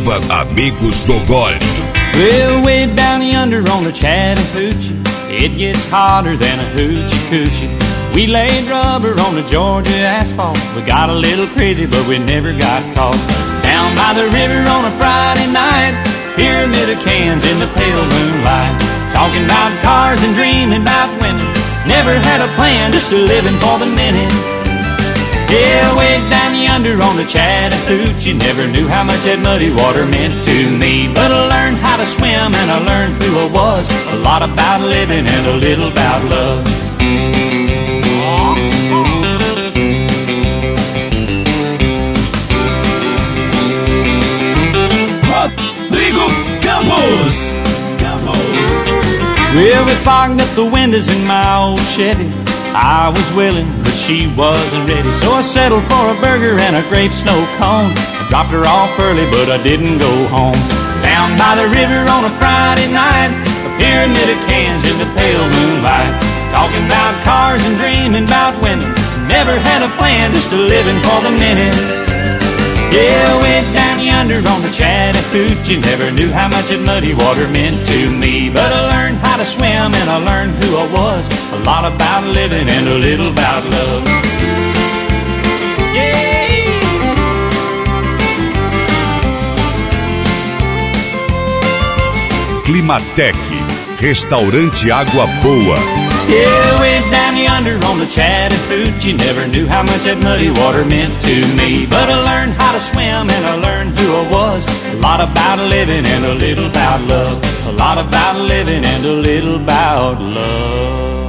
Ativa Amigos do Gole. Well, way down yonder on the Chattahoochee, it gets hotter than a hoochie coochie. We laid rubber on the Georgia asphalt. We got a little crazy, but we never got caught. Down by the river on a Friday night, pyramid of cans in the pale moonlight, talking about cars and dreaming about women. Never had a plan, just a living for the minute. Yeah, way down yonder on the Chattahoochee, never knew how much that muddy water meant to me. But I learned how to swim and I learned who I was. A lot about living and a little about love. Rodrigo Campos. Well, we fogged up the windows in my old Chevy. I was willing, but she wasn't ready, so I settled for a burger and a grape snow cone. I dropped her off early, but I didn't go home. Down by the river on a Friday night, a pyramid of cans in the pale moonlight, talking about cars and dreaming about women. Never had a plan, just a living for the minute. Yeah, way down yonder on the Chattahoochee, never knew how much that muddy water meant to me. But I learned how to swim and I learned who I was. A lot about living and a little about love. Yeah. Climatec, Restaurante Água Boa. Yeah, way down yonder on the Chattahoochee, never knew how much that muddy water meant to me. But I learned how to swim and I learned who I was. A lot about living and a little about love. A lot about living and a little about love.